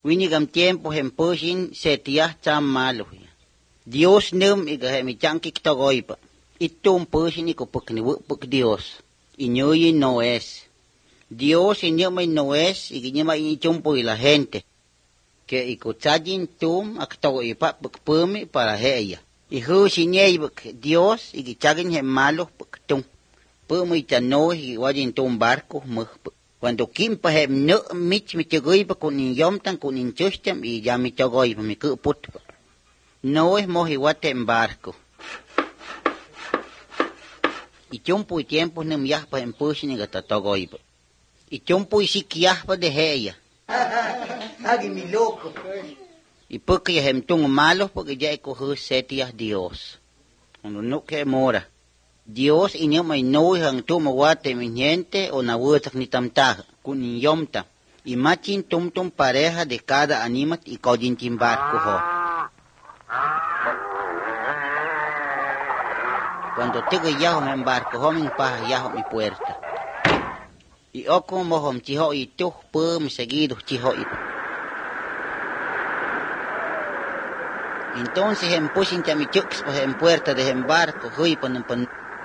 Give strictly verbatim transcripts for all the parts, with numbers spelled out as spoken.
Winigam tiempo hem pushin setiah cham malo. Dios num iga hem chankik togoipa. Itum pushin iko pukni puk Dios. Iñoyi no es. Dios iñoma no es igiñoma ichumpo y la gente. Que iko chajin tum aktogoipa puk pumi para ella. Y husiñei buk Dios igichagin hem malo puk tum. Pumi chano iwajin tum barco muk. Cuando kimpa hem no mich mitigoipa kunin yomtan kunin chustam y ya mitigoipa mi kuputpa. No es mojiwate en barco. Y chumpo y tiempo nem yahpa en pushin y gatatogoipa. Y chumpo y sikiahpa de heya. Agi mi loco. Y porque ya hem tung malos porque ya coge setias Dios. Cuando no que mora. Dios inyoma inoi hang tuma wate miñente o na wutak ni tamtaja, kunin yomta, y machin tum tum pareja de cada animat y kodin timbarco ho. Cuando tigo yaho en barco ho min paja yaho mi puerta. Y oco mohom chiho y tuh pum seguido chiho y. Entonces en pushin chamichux pues en puerta de en barco, hui pon pon.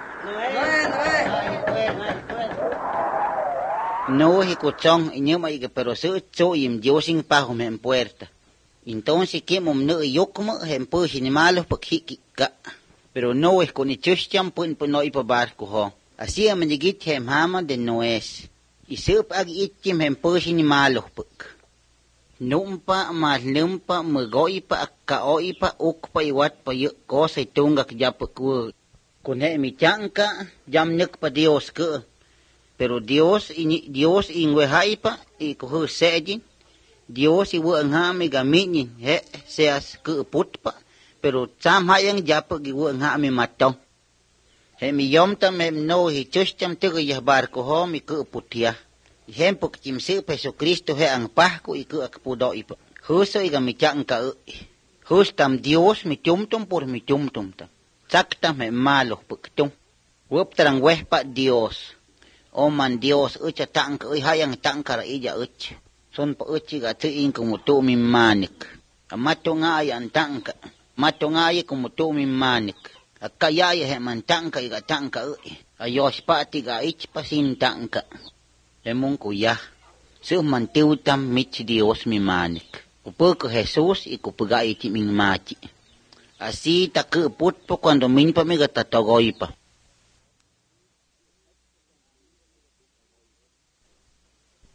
No es cochón y no me diga pero se soy en Dios en pago me en puerta. Entonces que mom no yo como en pues ni malos porque pero no es con el chustiam pon pon no y pa barco ho. Así a me digit hem hama de no es. Y se pag itim en pues ni malos porque. Numpa mas numpa me goipa ka oipa ukpa iwat pa yo cosa y tunga que ya paku. Con mi chanca jam nek pa Dios ke. Pero Dios y Dios inwehaipa y coge sejin. Dios y wuanghami gamini he seas ke putpa. Pero sam hayang japa gi wuanghami matong. He mi yomtam hem no hi chustam tigo yah barco ho mi ke putia. Hem pok chimse Jesucristo he ang pahko y ke akpudo ipa. Huso y gami chanca ui. Hustam Dios mi tumtum por mi tumtum tam. Sakta me malo puktum. Wuptarang wehpa Dios. O man Dios ucha tanka uy hayang tanka ra ija uch. Son pa uchi ga tuin kumutu mi manik. Amato nga ay ang tanka. Mato nga ay kumutu mi manik. Akayaya he man tanka iga tanka uy. Ayos pati ga ich pasin tanka. Emong kuya. Suh man tiutam mich Dios mi manik. Upoko Jesus ikupagay iti ming machi. Así ta que putpo cuando min pa mi gata togoy pa.